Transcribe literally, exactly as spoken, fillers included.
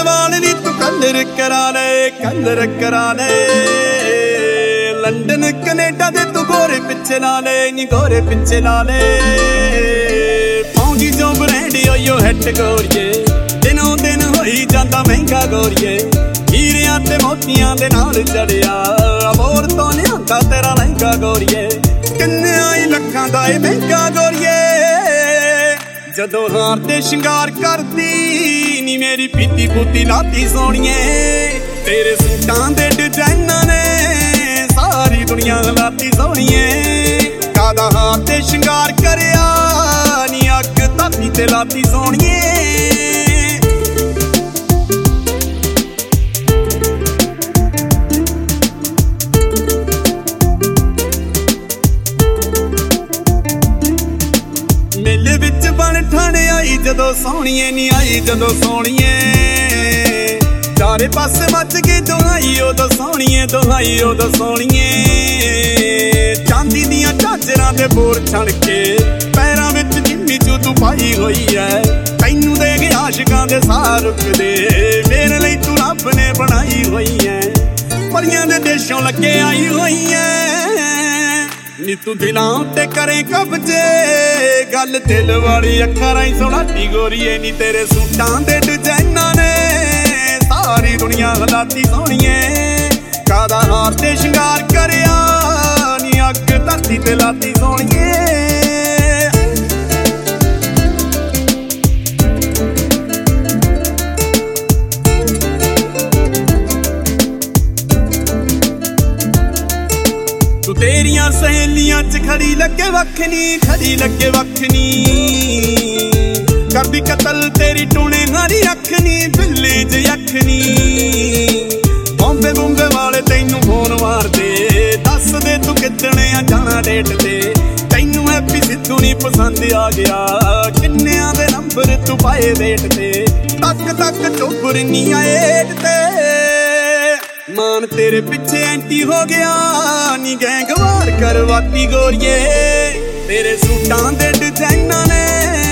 वाल नी तू कलर करा ले कलर करा ले लंडन कनेडा दे तू गोरे पिछे ला ले नी गोरे पिछे ला ले पाउंदी जो ब्रांड यो हैट गोरिए दिनों दिन होई जांदा महंगा गोरिए हीरियां ते मोतियां दे नाल चढ़िया मोर तो लियांदा तेरा लहंगा गोरिए किन्ने आई लखां दा ए महंगा गोरिए जदों हार ते शिंगार करदी नी मेरी पीती पूती लाती सोहणीए तेरे सूटां दे डिजाइनां ने सारी दुनिया लाती सोहणीए कादा हार ते शिंगार करिया नी अग धरती ते लाती सोहणीए मेले विच बन ठाणे आई जदों सोहणीए नी आई जदों सोहणीए चारे पासे मच के दुहाई उदों सोहणीए दुहाई उदों सोहणीए चांदी दियां झांजरां दे बोर छण के पैरां विच जिम्मी चू तू पाई होई है तैनू दे के आशिकां दे साह रुकदे मेरे लई तू रब ने बनाई होई है परियां दे देशों लगे आई होई है नी तू दिलां ते करे कब्जे गल दिल वाली अखां राहीं सोहणाटी गोरीए नी तेरे सूटां दे डिजाइनां ने सारी दुनिया लाती सोहणीए कादा हार ते शिंगार करिया नी अग धरती ते लाती सोहणीए तू तेरियां सहेलियां च खड़ी लगे वख नी खड़ी लगे वख नी करदी कतल तेरी टूने हारी अख नी बिल्ली ज अख नी बॉम्बे बुम्बे वाले तैनू फोन मार दे दस दे तू कितने आ जाना डेट ते तैनू हैप्पी सिद्धू नी पसंद आ गया किन्नियां दे नंबर तू पाए डेट ते तक तक चोबर नी आए ते मान तेरे पिछे एंटी हो गया नी गैंगवार करवाती गोरिए तेरे सूटां दे डिजाइनां ने